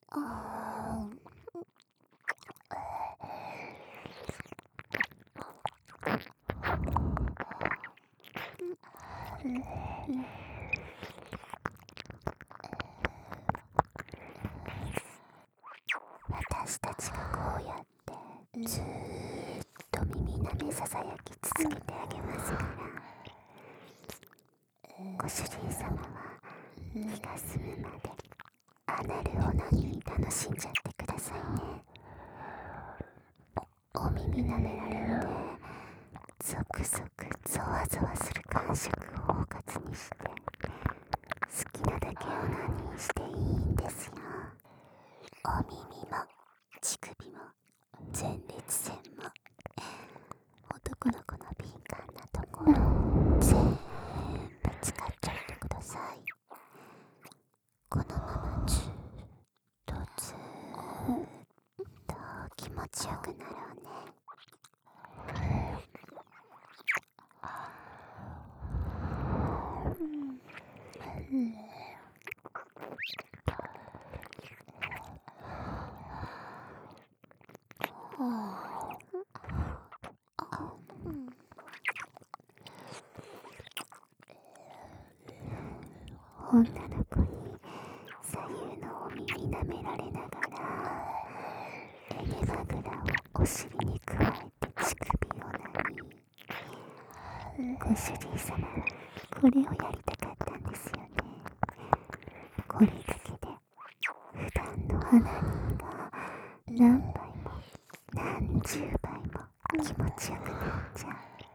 私たちがこうやってずーっと耳舐めささやき続けてあげますから、ご主人様は気が済むまでアナルオナニー楽しんじゃってくださいね。お耳舐められるんでゾクゾクゾワゾワする感触を包括にして好きなだけオナニーしていいんですよ。お耳も乳首も前立腺も男の子の敏感なところ全部使っちゃってください。このままずっと気持ちよくなろうね。女の子に左右のお耳舐められながらエネマグラをお尻に加えて乳首をなり、ご主人様はこれをやりたかったんですよね。これだけで普段のオナニーが何倍も何十倍も気持ちよくなっちゃう。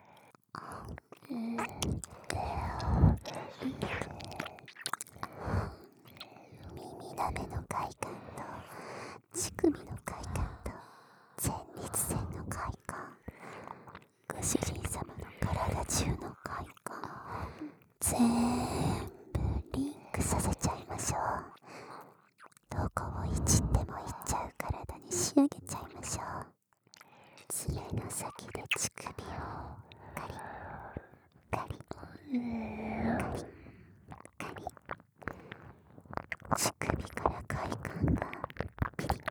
耳舐めの快感と乳首の快感と前立腺の快感、ご主人様の体中の快感、全部リンクさせちゃいましょう。どこをいじってもいっちゃう体に仕上げちゃいましょう。爪の先で乳首をカリカリカリカリ、乳首から快感がピリピリ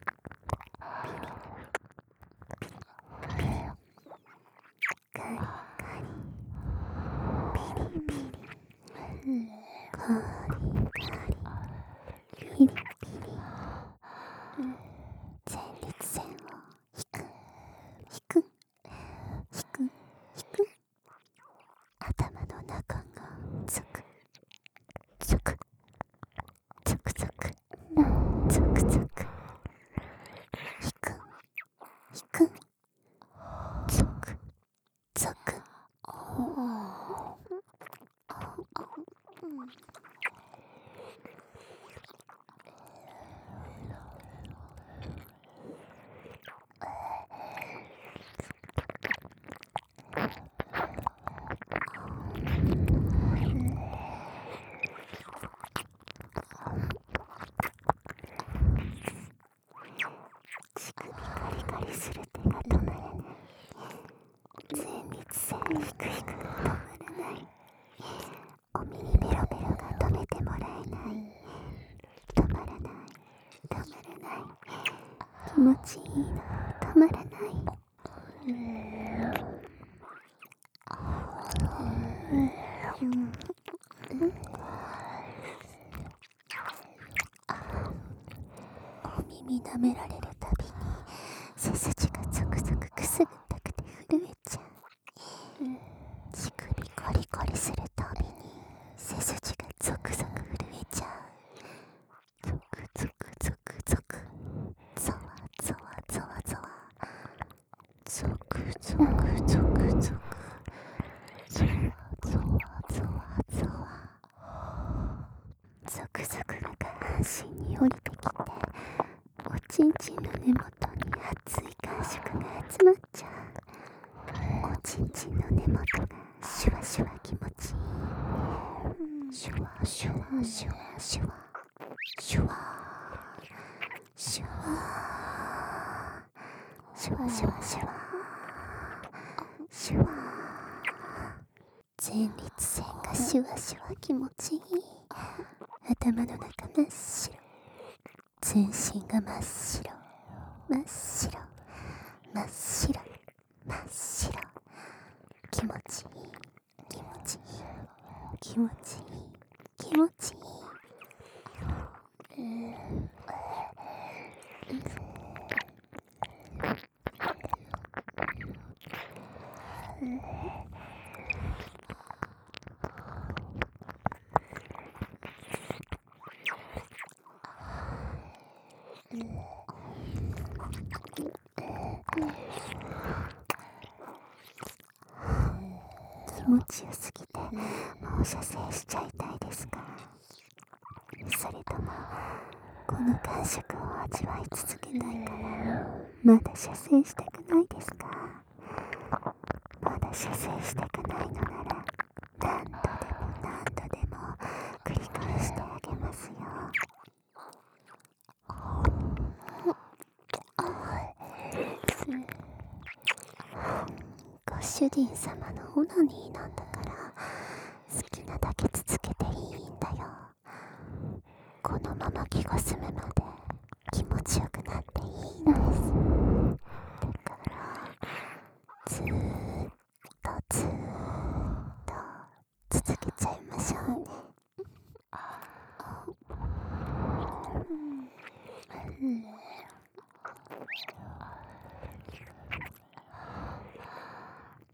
ピリピリカリカリピリピリカリカリピリピリ、前立腺を引く引く引く引く、頭の中がゾクゾクゾクゾクゾクゾク、引く引くゾクゾク、乳首カリカリする手が止まらない。前立腺ヒクヒクが止まらない。お耳ベロベロが止めてもらえない。止まらない止まらない、気持ちいいの止まらない。お耳舐められるたびに背筋がゾクゾクくすぐったくて震えちゃう。乳首コリコリするたびに背筋がゾクゾク震えちゃう。ゾクゾクゾクゾク、ゾワゾワゾワゾワ、ゾクゾクゾクゾク、ゾワゾワゾワゾワ、ゾクゾクが下半身に降りてきておちんちんの根元に熱い感触が集まっちゃう。おちんちんの根元がシュワシュワ気持ちいい。シュワシュワシュワシュワシュワシュワシュワシュワシュワシュワ、前立腺がシュワシュワ気持ちいい。頭の中真っ白、 全身が真っ白、真っ白、真っ白、真っ白。気持ちいい、気持ちいい、気持ちいい、気持ちいい。気持ちよすぎてもう射精しちゃいたいですか？それともこの感触を味わい続けたいからまだ射精したくないですか？まだ射精したくないのなら何度でも何度でも繰り返してあげますよ。ご主人様のオナニーなんだから好きなだけ続けていいんだよ。このまま気が済むまで気持ちよくなっていいんです。だからずーっとずーっと続けちゃいましょうね。